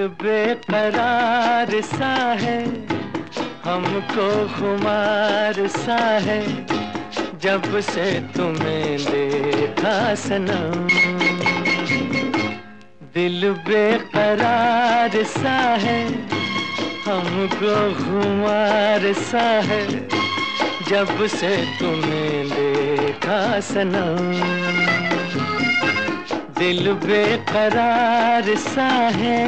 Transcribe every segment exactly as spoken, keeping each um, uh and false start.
बेकरार सा है, हमको खुमार सा है, जब से तुम्हें देखा सनम। दिल बेकरार सा है, हमको खुमार सा है, जब से तुम्हें देखा सनम। दिल बेकरार सा है।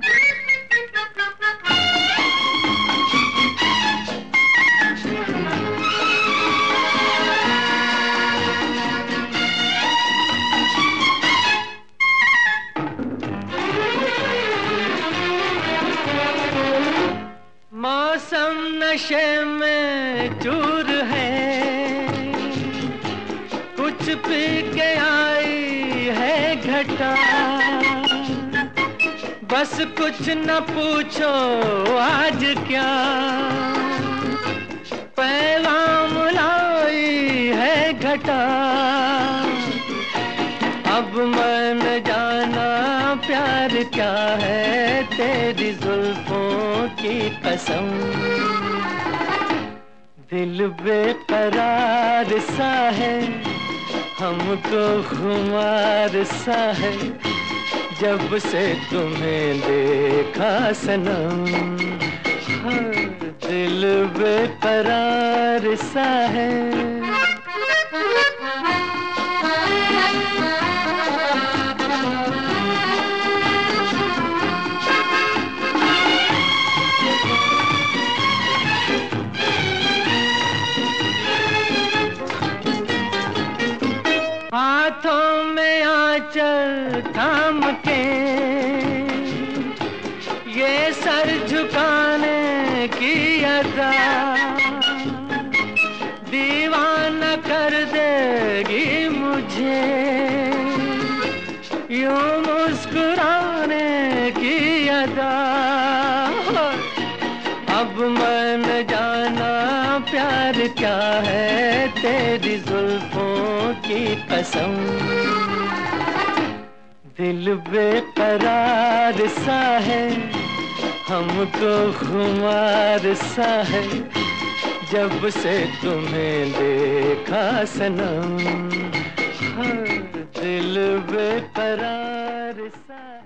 मौसम नशे में चूर है, कुछ पी के आई है घटा। बस कुछ न पूछो आज क्या, पैगाम लाई है घटा। अब मैं न जाना प्यार क्या है, तेरी जुल्फों की कसम। दिल बेकरार सा है, हमको खुमार सा है, जब से तुम्हें देखा सनम। हाँ, दिल बेकरार सा है। हाथों में आंचल थाम के, ये सर झुकाने की अदा, दीवाना कर देगी मुझे, यूं मुस्कुराने की अदा। अब मैं न जाना प्यार क्या है, तेरी जुल्फों की कसम। दिल बेकरार सा है, हमको खुमार सा है, जब से तुम्हें देखा सनम। हाँ, दिल बेकरार सा